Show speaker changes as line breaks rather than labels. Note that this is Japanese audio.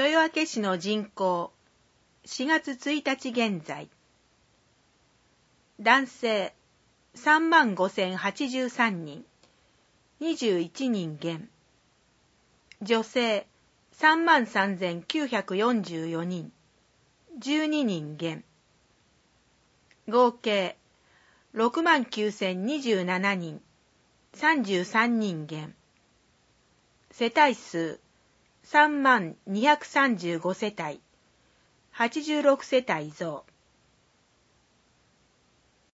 豊明市の人口、4月1日現在。男性、35,083人、21人減。女性、33,944人、12人減。合計、69,027人、33人減。世帯数、3235世帯、86世帯増。